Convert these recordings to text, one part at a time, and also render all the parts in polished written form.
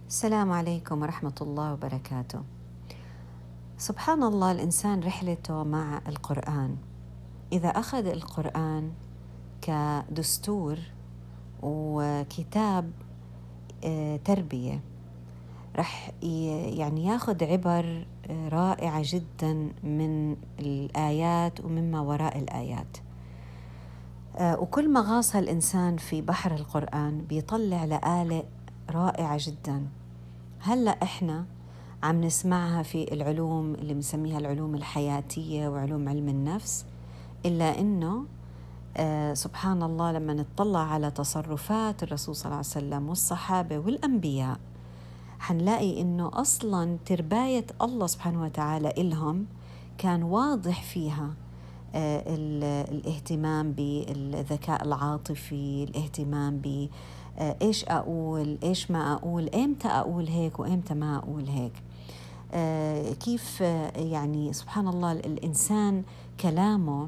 السلام عليكم ورحمة الله وبركاته. سبحان الله، الإنسان رحلته مع القرآن. إذا أخذ القرآن كدستور وكتاب تربية، رح ياخذ عبر رائعة جدا من الآيات ومما وراء الآيات. وكل ما غاص الإنسان في بحر القرآن بيطلع لآلئ رائعة جدا. هلأ إحنا عم نسمعها في العلوم اللي بنسميها العلوم الحياتية وعلوم علم النفس، إلا إنه سبحان الله لما نطلع على تصرفات الرسول صلى الله عليه وسلم والصحابة والأنبياء حنلاقي إنه أصلاً ترباية الله سبحانه وتعالى إلهم كان واضح فيها الاهتمام بالذكاء العاطفي، الاهتمام ب إيش أقول، إيش ما أقول، إمتى أقول هيك وإمتى ما أقول هيك. كيف يعني سبحان الله الإنسان كلامه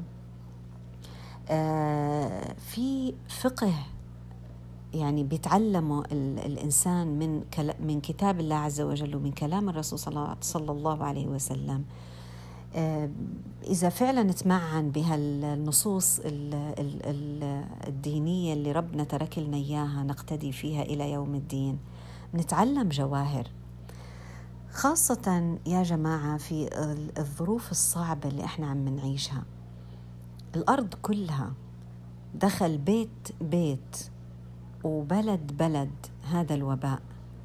في فقه يعني بيتعلمه الإنسان من كتاب الله عز وجل ومن كلام الرسول صلى الله عليه وسلم. إذا فعلا تمعن بهالنصوص الدينية اللي ربنا ترك لنا إياها نقتدي فيها إلى يوم الدين، نتعلم جواهر، خاصة يا جماعة في الظروف الصعبة اللي احنا عم نعيشها. الأرض كلها دخل بيت بيت وبلد هذا الوباء،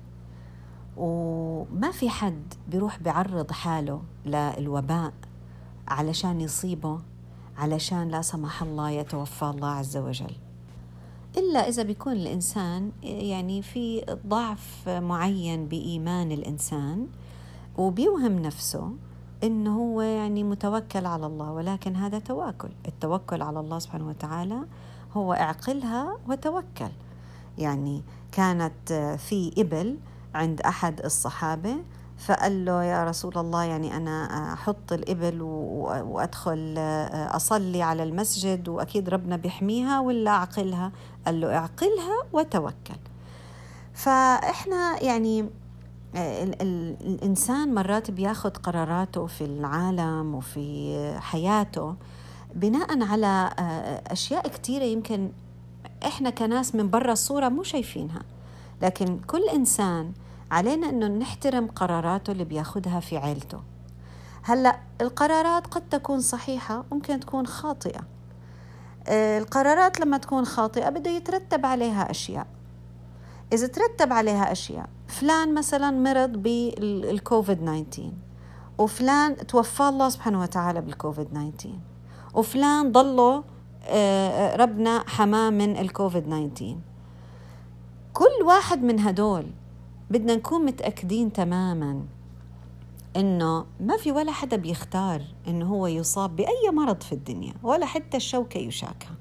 وما في حد بيروح بيعرض حاله للوباء علشان يصيبه، علشان لا سمح الله يتوفى الله عز وجل، إلا إذا بيكون الإنسان يعني في ضعف معين بإيمان الإنسان وبيوهم نفسه إنه هو يعني متوكل على الله. ولكن هذا التوكل على الله سبحانه وتعالى هو اعقلها وتوكل. يعني كانت في إبل عند أحد الصحابة، فقال له يا رسول الله يعني أنا أحط الإبل وأدخل أصلي على المسجد وأكيد ربنا بيحميها ولا أعقلها؟ قال له اعقلها وتوكل. فإحنا يعني الإنسان مرات بياخد قراراته في العالم وفي حياته بناء على أشياء كتيرة يمكن إحنا كناس من برا الصورة مو شايفينها، لكن كل إنسان علينا أنه نحترم قراراته اللي بياخدها في عيلته. هلأ القرارات قد تكون صحيحة ممكن تكون خاطئة. القرارات لما تكون خاطئة بده يترتب عليها أشياء. إذا ترتب عليها أشياء، فلان مثلا مرض بالكوفيد 19 وفلان توفى الله سبحانه وتعالى بالكوفيد 19 وفلان ضله ربنا حماه من الكوفيد 19، كل واحد من هدول بدنا نكون متأكدين تماما إنه ما في ولا حدا بيختار إنه هو يصاب بأي مرض في الدنيا، ولا حتى الشوكة يشاكها.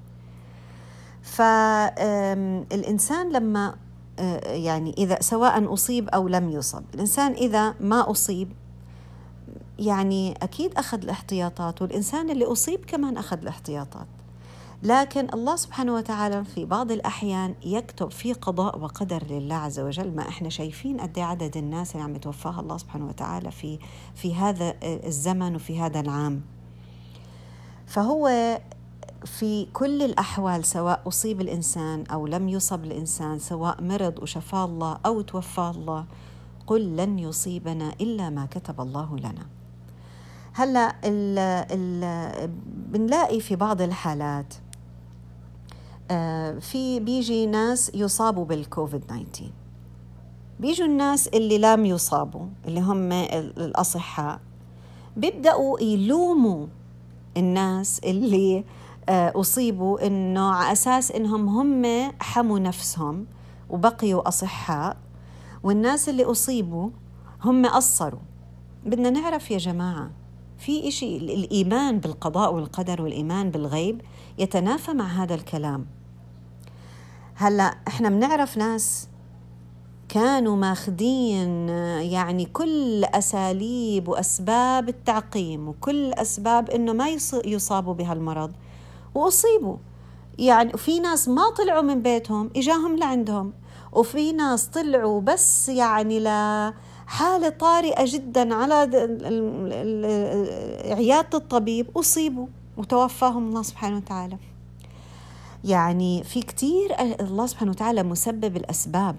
فالإنسان لما يعني إذا سواء أصيب أو لم يصب، الإنسان إذا ما أصيب يعني أكيد أخذ الاحتياطات، والإنسان اللي أصيب كمان أخذ الاحتياطات. لكن الله سبحانه وتعالى في بعض الأحيان يكتب في قضاء وقدر لله عز وجل. ما إحنا شايفين قد عدد الناس اللي عم يتوفاها الله سبحانه وتعالى في هذا الزمن وفي هذا العام. فهو في كل الأحوال سواء أصيب الإنسان أو لم يصب الإنسان، سواء مرض وشفاه الله أو توفاه الله، قل لن يصيبنا إلا ما كتب الله لنا. هلأ بنلاقي في بعض الحالات في بيجي ناس يصابوا بالكوفيد 19، بيجوا الناس اللي لم يصابوا اللي هم الأصحاء بيبدأوا يلوموا الناس اللي أصيبوا إنه على أساس إنهم هم حموا نفسهم وبقيوا أصحاء، والناس اللي أصيبوا هم قصروا. بدنا نعرف يا جماعة في إشي، الإيمان بالقضاء والقدر والإيمان بالغيب يتنافى مع هذا الكلام. هلأ إحنا بنعرف ناس كانوا ماخدين يعني كل أساليب وأسباب التعقيم وكل أسباب إنه ما يصابوا بهالمرض وأصيبوا. يعني في ناس ما طلعوا من بيتهم إجاهم لعندهم، وفي ناس طلعوا بس يعني لحالة طارئة جدا على عيادة الطبيب، أصيبوا وتوفاهم الله سبحانه وتعالى. يعني في كتير الله سبحانه وتعالى مسبب الأسباب.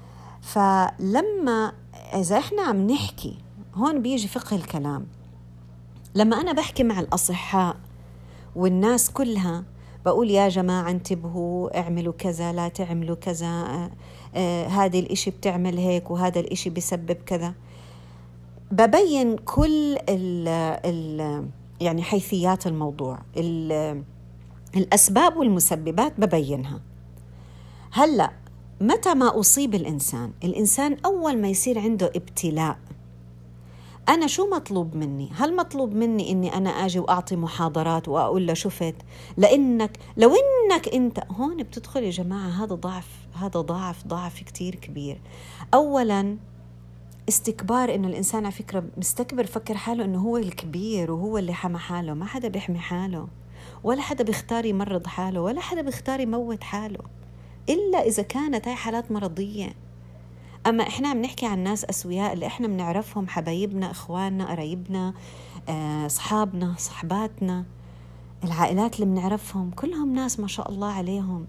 فلما إذا إحنا عم نحكي هون بيجي فقه الكلام. لما أنا بحكي مع الأصحاء والناس كلها بقول يا جماعة انتبهوا، اعملوا كذا، لا تعملوا كذا، هذا الإشي بتعمل هيك وهذا الإشي بيسبب كذا، ببين كل يعني حيثيات الموضوع، الأسباب والمسببات ببينها. هلأ متى ما أصيب الإنسان أول ما يصير عنده ابتلاء، أنا شو مطلوب مني؟ هل مطلوب مني إني أنا أجي وأعطي محاضرات وأقول له شفت؟ لو إنك أنت هون بتدخل يا جماعة، هذا ضعف كتير كبير. أولاً استكبار، إنه الإنسان على فكرة مستكبر، فكر حاله إنه هو الكبير وهو اللي حمى حاله. ما حدا بيحمي حاله، ولا حدا بيختار يمرض حاله، ولا حدا بيختار يموت حاله، إلا إذا كانت هاي حالات مرضية. أما إحنا عم نحكي عن ناس أسوياء اللي إحنا بنعرفهم، حبايبنا، إخواننا، قرايبنا، أصحابنا، صحباتنا، العائلات اللي بنعرفهم كلهم ناس ما شاء الله عليهم.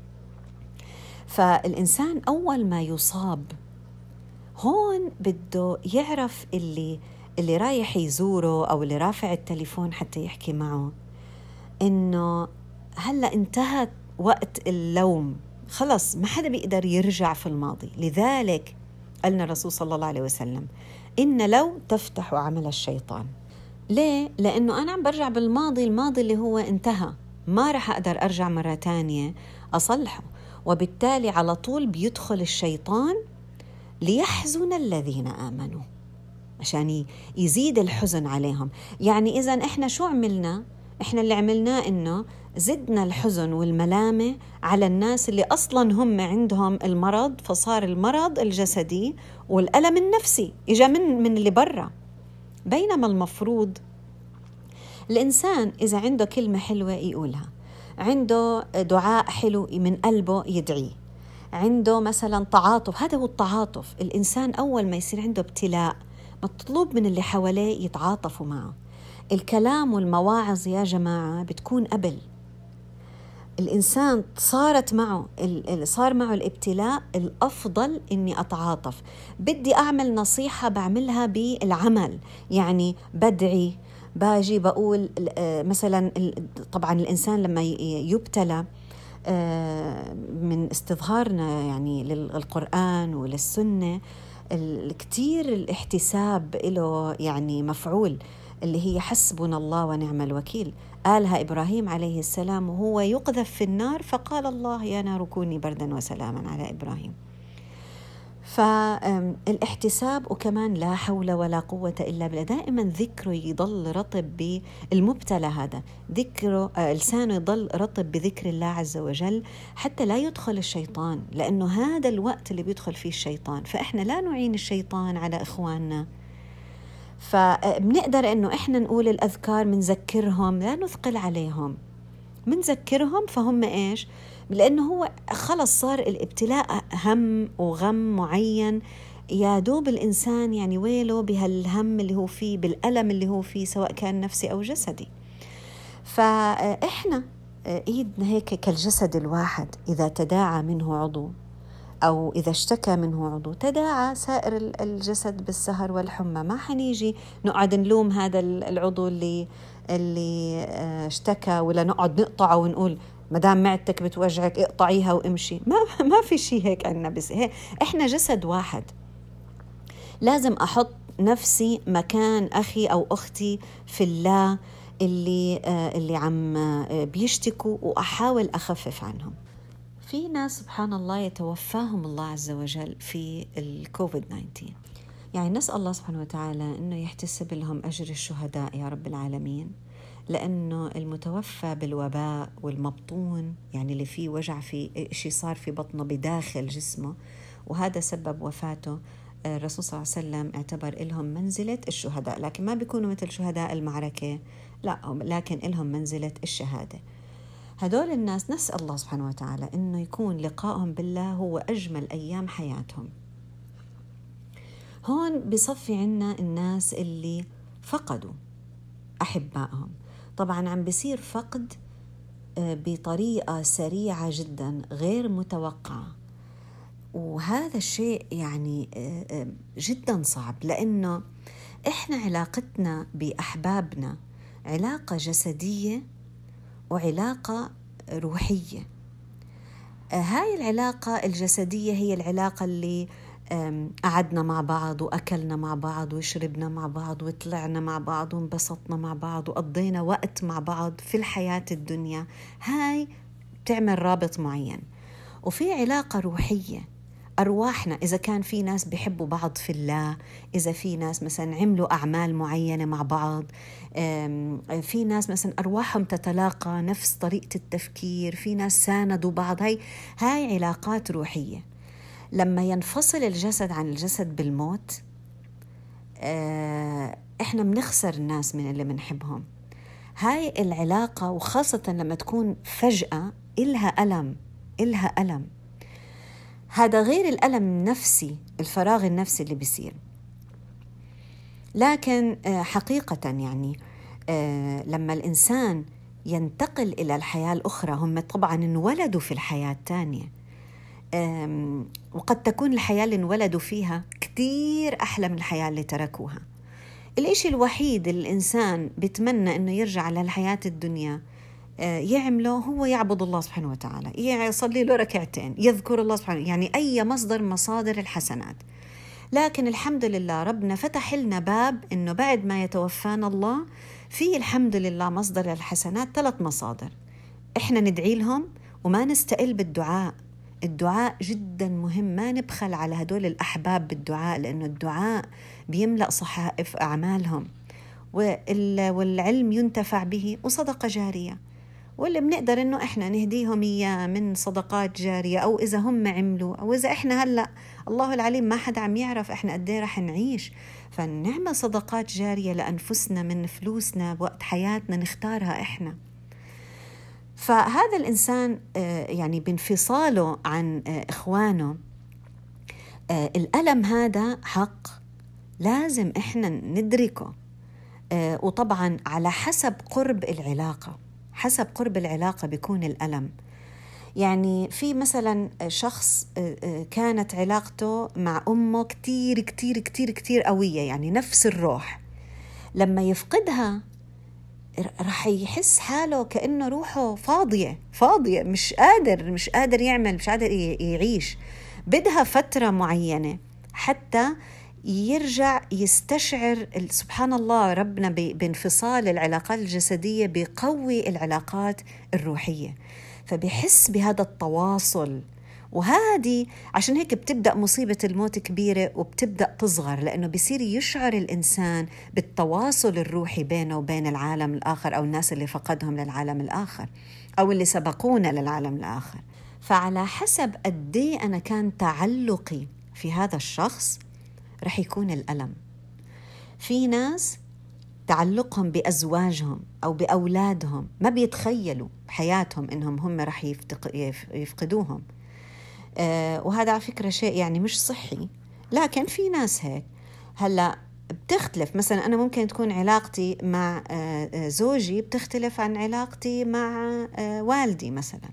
فالإنسان أول ما يصاب هون بده يعرف اللي رايح يزوره أو اللي رافع التليفون حتى يحكي معه إنه هلأ انتهت وقت اللوم، خلص ما حدا بيقدر يرجع في الماضي. لذلك قالنا الرسول صلى الله عليه وسلم إن لو تفتح عمل الشيطان. ليه؟ لأنه أنا عم برجع بالماضي، الماضي اللي هو انتهى، ما رح أقدر أرجع مرة تانية أصلحه، وبالتالي على طول بيدخل الشيطان ليحزن الذين آمنوا، عشان يزيد الحزن عليهم. يعني إذن إحنا شو عملنا؟ إحنا اللي عملناه إنه زدنا الحزن والملامة على الناس اللي أصلاً هم عندهم المرض، فصار المرض الجسدي والألم النفسي إجا من اللي برا. بينما المفروض الإنسان إذا عنده كلمة حلوة يقولها، عنده دعاء حلو من قلبه يدعيه، عنده مثلاً تعاطف، هذا هو التعاطف. الإنسان أول ما يصير عنده ابتلاء مطلوب من اللي حواليه يتعاطفوا معه. الكلام والمواعظ يا جماعة بتكون قبل الإنسان صار معه الابتلاء، الأفضل إني أتعاطف. بدي أعمل نصيحة بعملها بالعمل، يعني بدعي، باجي بقول مثلا. طبعا الإنسان لما يبتلى من استظهارنا يعني للقرآن وللسنة، كتير الاحتساب له يعني مفعول، اللي هي حسبنا الله ونعم الوكيل. قالها إبراهيم عليه السلام وهو يقذف في النار، فقال الله يا نار كوني بردا وسلاما على إبراهيم. فالاحتساب، وكمان لا حول ولا قوة إلا بالله، دائما ذكره يضل رطب بالمبتلى، هذا ذكره لسانه يضل رطب بذكر الله عز وجل حتى لا يدخل الشيطان، لأنه هذا الوقت اللي بيدخل فيه الشيطان. فإحنا لا نعين الشيطان على إخواننا، فبنقدر إنه إحنا نقول الأذكار، منذكرهم، لا نثقل عليهم، منذكرهم. فهم إيش؟ لأنه هو خلص صار الابتلاء هم وغم معين، يا دوب الإنسان يعني ويله بهالهم اللي هو فيه، بالألم اللي هو فيه، سواء كان نفسي أو جسدي. فإحنا إيدنا هيك كالجسد الواحد، إذا تداعى منه عضو أو إذا اشتكى منه عضو تداعى سائر الجسد بالسهر والحمى. ما حنيجي نقعد نلوم هذا العضو اللي اشتكى، ولا نقعد نقطعه ونقول مدام معدتك بتوجعك اقطعيها وامشي. ما في شيء هيك عنا، بس احنا جسد واحد. لازم أحط نفسي مكان أخي أو أختي في الله اللي عم بيشتكوا، وأحاول أخفف عنهم. في ناس سبحان الله يتوفاهم الله عز وجل في الكوفيد 19، يعني نسأل الله سبحانه وتعالى إنه يحتسب لهم أجر الشهداء يا رب العالمين، لأنه المتوفى بالوباء والمبطون، يعني اللي فيه وجع، في شيء صار في بطنه بداخل جسمه وهذا سبب وفاته، الرسول صلى الله عليه وسلم اعتبر لهم منزلة الشهداء، لكن ما بيكونوا مثل شهداء المعركة، لا، لكن لهم منزلة الشهادة. هدول الناس نسأل الله سبحانه وتعالى إنه يكون لقائهم بالله هو أجمل أيام حياتهم. هون بصفي عنا الناس اللي فقدوا أحبائهم. طبعا عم بيصير فقد بطريقة سريعة جدا غير متوقعة، وهذا الشيء يعني جدا صعب، لأنه إحنا علاقتنا بأحبابنا علاقة جسدية وعلاقة روحية. هاي العلاقة الجسدية هي العلاقة اللي قعدنا مع بعض وأكلنا مع بعض وشربنا مع بعض وطلعنا مع بعض وانبسطنا مع بعض وقضينا وقت مع بعض في الحياة الدنيا. هاي بتعمل رابط معين. وفي علاقة روحية، أرواحنا، إذا كان في ناس بيحبوا بعض في الله، إذا في ناس مثلا عملوا أعمال معينة مع بعض، في ناس مثلا أرواحهم تتلاقى نفس طريقة التفكير، في ناس ساندوا بعض، هاي علاقات روحية. لما ينفصل الجسد عن الجسد بالموت، إحنا بنخسر الناس من اللي بنحبهم. هاي العلاقة، وخاصة لما تكون فجأة، إلها ألم. هذا غير الألم النفسي، الفراغ النفسي اللي بيصير. لكن حقيقة يعني لما الإنسان ينتقل إلى الحياة الأخرى، هم طبعا انولدوا في الحياة الثانية، وقد تكون الحياة اللي انولدوا فيها كتير أحلى من الحياة اللي تركوها. الإشي الوحيد اللي الإنسان بيتمنى أنه يرجع للحياة الدنيا يعمله هو يعبد الله سبحانه وتعالى، يصلي له ركعتين، يذكر الله سبحانه، يعني أي مصادر الحسنات. لكن الحمد لله ربنا فتح لنا باب إنه بعد ما يتوفانا الله في الحمد لله مصدر الحسنات 3 مصادر، إحنا ندعي لهم وما نستقل بالدعاء. الدعاء جدا مهم، ما نبخل على هدول الأحباب بالدعاء، لأنه الدعاء بيملأ صحائف أعمالهم، والعلم ينتفع به، وصدقة جارية، واللي بنقدر إنه إحنا نهديهم إياه من صدقات جارية، أو إذا هم عملوا، أو إذا إحنا هلأ الله العليم ما حدا عم يعرف إحنا قد إيه رح نعيش، فنعمل صدقات جارية لأنفسنا من فلوسنا وقت حياتنا نختارها إحنا. فهذا الإنسان يعني بانفصاله عن إخوانه، الألم هذا حق لازم إحنا ندركه. وطبعا على حسب قرب العلاقة بيكون الألم. يعني في مثلا شخص كانت علاقته مع أمه كتير كتير كتير كتير قوية، يعني نفس الروح، لما يفقدها رح يحس حاله كأنه روحه فاضية، مش قادر يعمل، مش قادر يعيش. بدها فترة معينة حتى يرجع يستشعر. سبحان الله، ربنا بانفصال العلاقات الجسدية بيقوي العلاقات الروحية، فبيحس بهذا التواصل. وهذه عشان هيك بتبدأ مصيبة الموت كبيرة وبتبدأ تصغر، لأنه بيصير يشعر الإنسان بالتواصل الروحي بينه وبين العالم الآخر، أو الناس اللي فقدهم للعالم الآخر، أو اللي سبقونا للعالم الآخر. فعلى حسب قدي أنا كان تعلقي في هذا الشخص رح يكون الألم. في ناس تعلقهم بأزواجهم أو بأولادهم ما بيتخيلوا بحياتهم إنهم هم رح يفقدوهم، وهذا على فكرة شيء يعني مش صحي، لكن في ناس هيك. هلأ بتختلف، مثلا أنا ممكن تكون علاقتي مع زوجي بتختلف عن علاقتي مع والدي مثلا.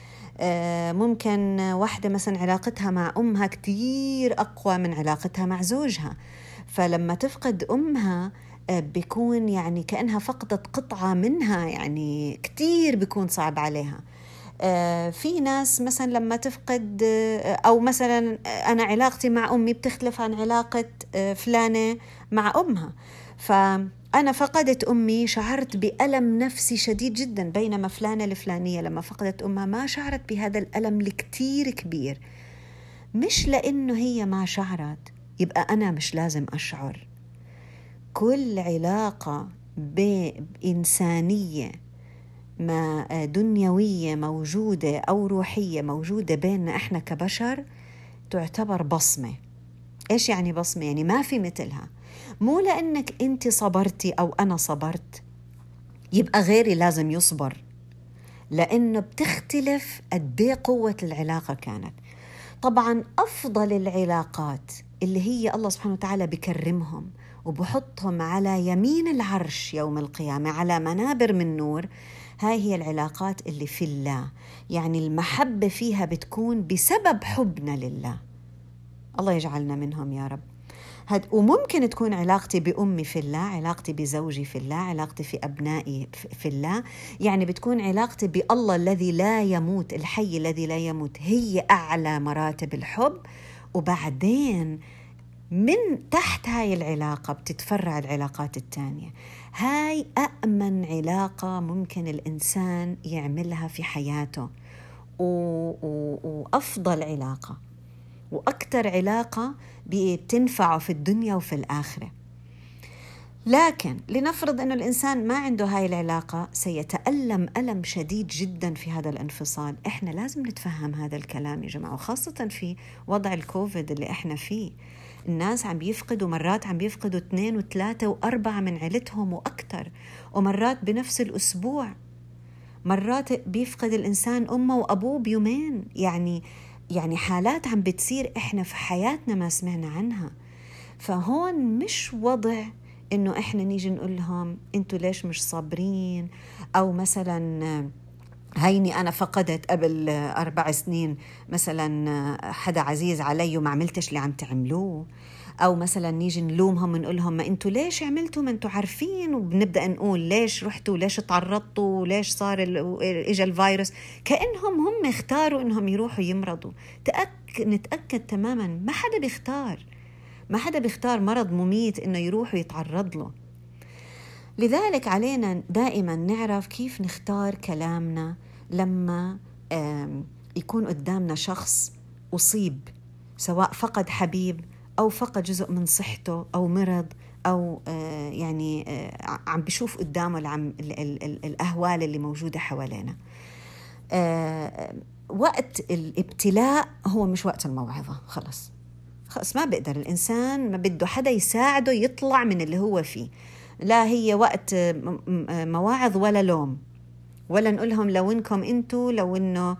ممكن واحدة مثلا علاقتها مع أمها كتير أقوى من علاقتها مع زوجها، فلما تفقد أمها بيكون يعني كأنها فقدت قطعة منها، يعني كتير بيكون صعب عليها. في ناس مثلا لما تفقد، أو مثلا أنا علاقتي مع أمي بتختلف عن علاقة فلانة مع أمها، فأنا فقدت أمي شعرت بألم نفسي شديد جدا، بينما فلانة الفلانية لما فقدت أمها ما شعرت بهذا الألم الكتير كبير. مش لأنه هي ما شعرت يبقى أنا مش لازم أشعر. كل علاقة بإنسانية ما دنيوية موجودة أو روحية موجودة بيننا إحنا كبشر تعتبر بصمة. إيش يعني بصمة؟ يعني ما في مثلها. مو لأنك أنت صبرتي أو أنا صبرت يبقى غيري لازم يصبر، لأنه بتختلف قديه قوة العلاقة كانت. طبعا أفضل العلاقات اللي هي الله سبحانه وتعالى بكرمهم وبحطهم على يمين العرش يوم القيامة على منابر من نور، هاي هي العلاقات اللي في الله، يعني المحبة فيها بتكون بسبب حبنا لله. الله يجعلنا منهم يا رب. وممكن تكون علاقتي بأمي في الله، علاقتي بزوجي في الله، علاقتي في أبنائي في الله، يعني بتكون علاقتي بالله الذي لا يموت، الحي الذي لا يموت، هي أعلى مراتب الحب. وبعدين من تحت هاي العلاقة بتتفرع العلاقات التانية. هاي أأمن علاقة ممكن الإنسان يعملها في حياته، وأفضل علاقة، وأكثر علاقة بتنفعه في الدنيا وفي الآخرة. لكن لنفرض أن الإنسان ما عنده هاي العلاقة، سيتألم ألم شديد جدا في هذا الانفصال. إحنا لازم نتفهم هذا الكلام يا جماعة، وخاصة في وضع الكوفيد اللي إحنا فيه. الناس عم بيفقدوا، مرات عم بيفقدوا 2 و3 و4 من عيلتهم وأكتر، ومرات بنفس الأسبوع. مرات بيفقد الإنسان أمه وأبوه بيومين. يعني حالات عم بتصير إحنا في حياتنا ما سمعنا عنها. فهون مش وضع إنه إحنا نيجي نقول لهم أنتوا ليش مش صابرين، أو مثلا هيني أنا فقدت قبل 4 سنين مثلا حدا عزيز علي وما عملتش اللي عم تعملوه، أو مثلا نيجي نلومهم ونقول لهم ما أنتوا ليش عملتوا، ما أنتوا عارفين، وبنبدأ نقول ليش رحتوا، ليش تعرضتوا، ليش صار إجا الفيروس، كأنهم هم اختاروا إنهم يروحوا يمرضوا. نتأكد تماما ما حدا بيختار مرض مميت إنه يروح ويتعرض له. لذلك علينا دائما نعرف كيف نختار كلامنا لما يكون قدامنا شخص أصيب، سواء فقد حبيب أو فقد جزء من صحته أو مرض، أو عم بشوف قدامه الأهوال اللي موجودة حوالينا. وقت الابتلاء هو مش وقت الموعظة. خلص ما بيقدر الإنسان، ما بده حدا يساعده يطلع من اللي هو فيه. لا هي وقت مواعظ ولا لوم، ولا نقولهم لو انكم انتوا، لو انه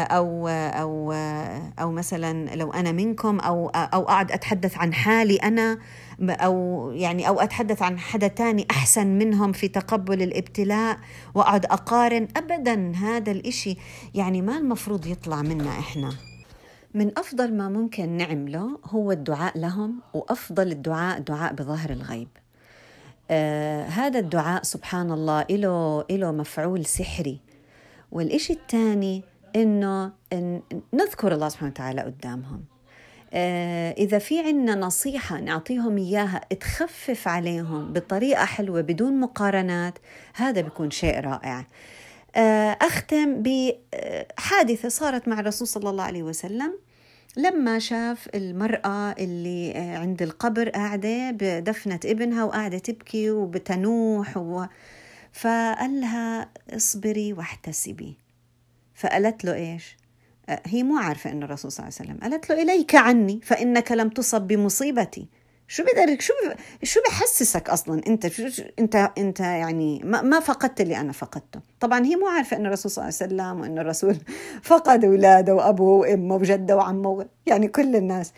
او مثلا لو انا منكم، او اقعد اتحدث عن حالي انا، او اتحدث عن حدا تاني احسن منهم في تقبل الابتلاء، واقعد اقارن. ابدا، هذا الاشي ما المفروض يطلع منا. احنا من افضل ما ممكن نعمله هو الدعاء لهم، وافضل الدعاء دعاء بظهر الغيب. هذا الدعاء سبحان الله إله مفعول سحري. والإشي الثاني إنه نذكر الله سبحانه وتعالى قدامهم. إذا في عنا نصيحة نعطيهم إياها تخفف عليهم بطريقة حلوة بدون مقارنات، هذا بيكون شيء رائع. أختم بحادثة صارت مع الرسول صلى الله عليه وسلم، لما شاف المرأة اللي عند القبر قاعدة بدفنة ابنها وقاعدة تبكي وبتنوح فقال لها اصبري واحتسبي. فقالت له إيش؟ هي مو عارفة إنه الرسول صلى الله عليه وسلم. قالت له إليك عني فإنك لم تصب بمصيبتي. شو بحسسك أصلا أنت ما فقدت اللي أنا فقدته. طبعا هي مو عارفة إن الرسول صلى الله عليه وسلم وإن الرسول فقد أولاده وأبوه وأمه وجده وعمه، كل الناس.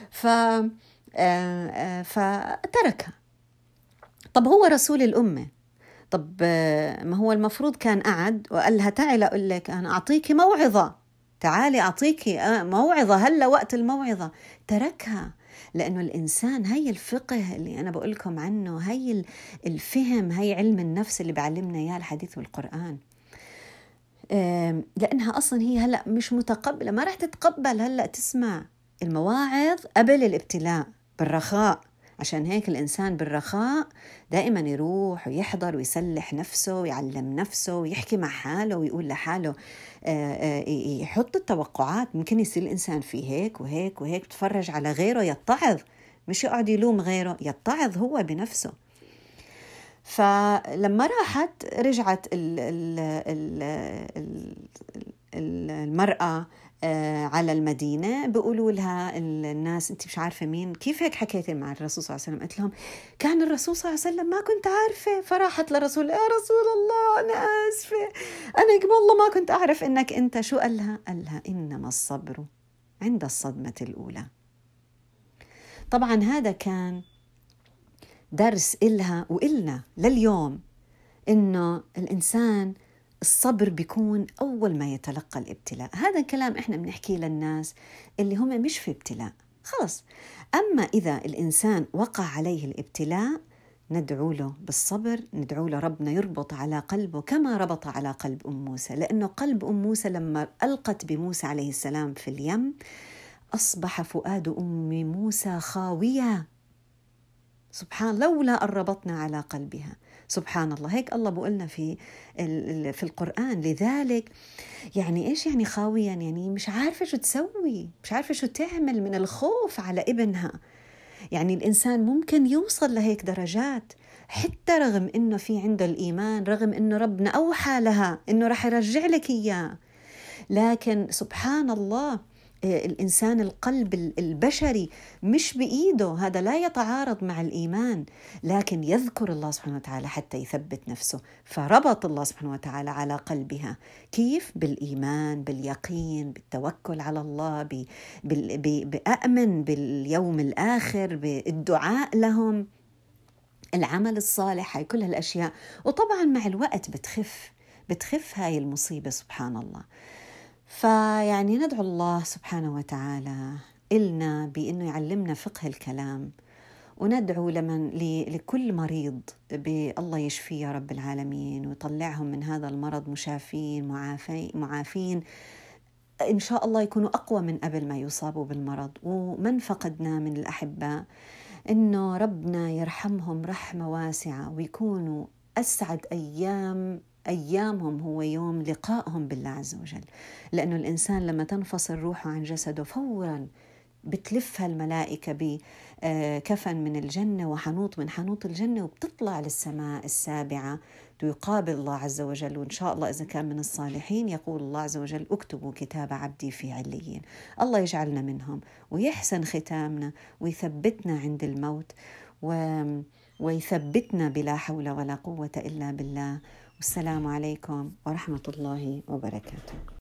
فتركها. طب هو رسول الأمة، طب ما هو المفروض كان قعد وقال لها تعالي أقول لك أنا أعطيك موعظة، تعالي أعطيك موعظة، هلا وقت الموعظة. تركها لأنه الإنسان، هي الفقه اللي أنا بقول لكم عنه، هي الفهم، هي علم النفس اللي بعلمنا إياه الحديث والقرآن. لأنها أصلا هي هلأ مش متقبلة، ما راح تتقبل هلأ تسمع المواعظ قبل الابتلاء بالرخاء. عشان هيك الإنسان بالرخاء دائما يروح ويحضر ويسلح نفسه ويعلم نفسه ويحكي مع حاله ويقول لحاله، يحط التوقعات. ممكن يصير الإنسان فيه هيك وهيك وهيك، تفرج على غيره يتعظ، مش يقعد يلوم غيره، يتعظ هو بنفسه. فلما رجعت المرأة على المدينة، بيقولوا لها الناس أنت مش عارفة مين، كيف هيك حكيتي مع الرسول صلى الله عليه وسلم؟ قلت لهم كان الرسول صلى الله عليه وسلم ما كنت عارفة. فراحت للرسول يا رسول الله أنا آسفة، أنا قبل الله ما كنت أعرف إنك أنت. شو قال لها؟ قال لها إنما الصبر عند الصدمة الأولى. طبعا هذا كان درس إلها وإلنا لليوم، إنه الإنسان الصبر بيكون أول ما يتلقى الابتلاء. هذا الكلام إحنا بنحكيه للناس اللي هم مش في ابتلاء خلص. أما إذا الإنسان وقع عليه الابتلاء ندعو له بالصبر، ندعو له ربنا يربط على قلبه كما ربط على قلب أم موسى، لأنه قلب أم موسى لما ألقت بموسى عليه السلام في اليم أصبح فؤاد أم موسى خاوية. سبحان، لولا أن ربطنا على قلبها. سبحان الله، هيك الله بقولنا في القرآن. لذلك يعني إيش يعني خاويا؟ يعني مش عارفة شو تسوي، مش عارفة شو تعمل من الخوف على ابنها. يعني الإنسان ممكن يوصل لهيك درجات حتى رغم إنه في عنده الإيمان، رغم إنه ربنا أوحى لها إنه رح يرجع لك إياه، لكن سبحان الله الإنسان القلب البشري مش بإيده، هذا لا يتعارض مع الإيمان، لكن يذكر الله سبحانه وتعالى حتى يثبت نفسه. فربط الله سبحانه وتعالى على قلبها. كيف؟ بالإيمان، باليقين، بالتوكل على الله، بأمن باليوم الآخر، بالدعاء لهم، العمل الصالح، هاي كل هالأشياء. وطبعا مع الوقت بتخف هاي المصيبة سبحان الله. فيعني ندعو الله سبحانه وتعالى إلنا بأنه يعلمنا فقه الكلام، وندعو لكل مريض بالله يشفيه يا رب العالمين، ويطلعهم من هذا المرض مشافين معافين إن شاء الله، يكونوا أقوى من قبل ما يصابوا بالمرض. ومن فقدنا من الأحباء إنه ربنا يرحمهم رحمة واسعة، ويكونوا أسعد أيامهم هو يوم لقائهم بالله عز وجل. لأنه الإنسان لما تنفصل روحه عن جسده فوراً بتلفها الملائكة بكفن من الجنة وحنوط من حنوط الجنة، وبتطلع للسماء السابعة يقابل الله عز وجل. وإن شاء الله إذا كان من الصالحين يقول الله عز وجل اكتبوا كتاب عبدي في عليين. الله يجعلنا منهم ويحسن ختامنا ويثبتنا عند الموت ويثبتنا بلا حول ولا قوة إلا بالله. والسلام عليكم ورحمة الله وبركاته.